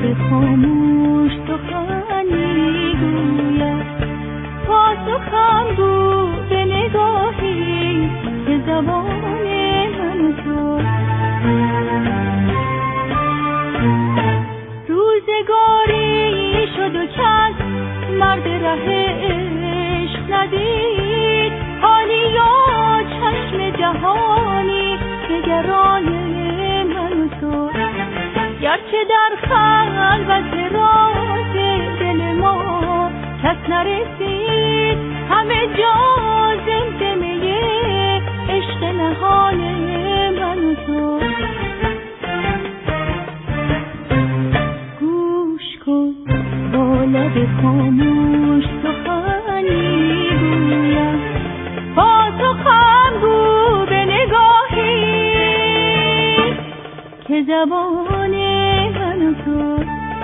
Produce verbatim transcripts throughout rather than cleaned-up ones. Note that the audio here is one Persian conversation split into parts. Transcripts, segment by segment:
لب خاموش سخن میگوید، پاسخم گو به نگاهی که زبان من و تو. روزگاری شد و چند مرد ره عشق ندید، حالی یا چشم جهانی نگران من و تو. گرچه در خلوت راز دل ما کس نرسید، همه جا زمزمه عشق نهان من و تو. گوش کن با لب خاموش سخن میگویم، پاسخم گو به نگاهی که زبان من و تو.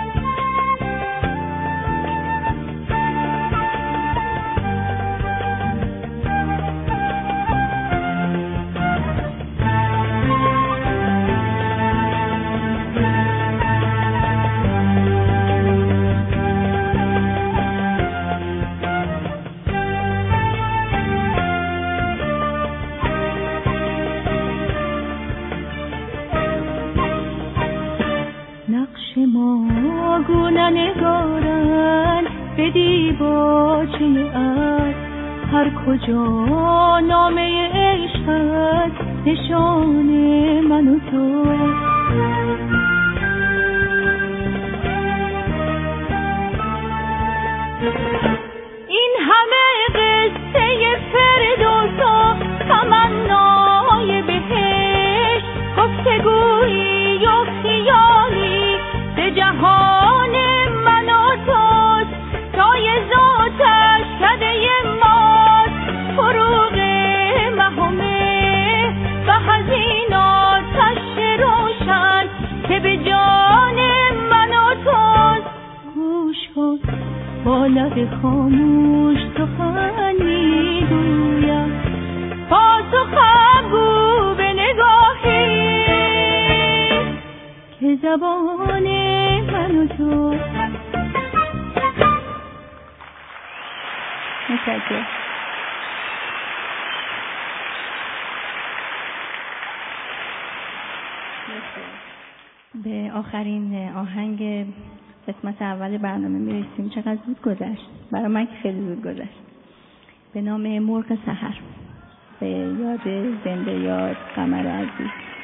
ما گونه نگارن به دیباچه از هر کجا نامه عشق است، نشان من و تو. این همه قصه فردوس و تمنای بهشت، گفتگویی و خیالی به جهان من و توست. تای ذاتش کده ماست، فروغ مهمه و حزین آتش روشن که به جان من و توست. گوش کن با لب خاموش سخن میگویم، پاسخم گو به نگاهی که زبان من و تو. متشکرم. به آخرین آهنگ قسمت اول برنامه میرسیم. چقدر زود گذشت، برای من خیلی زود گذشت. به نام مرغ سحر، به یاد زنده یاد قمر عزیز.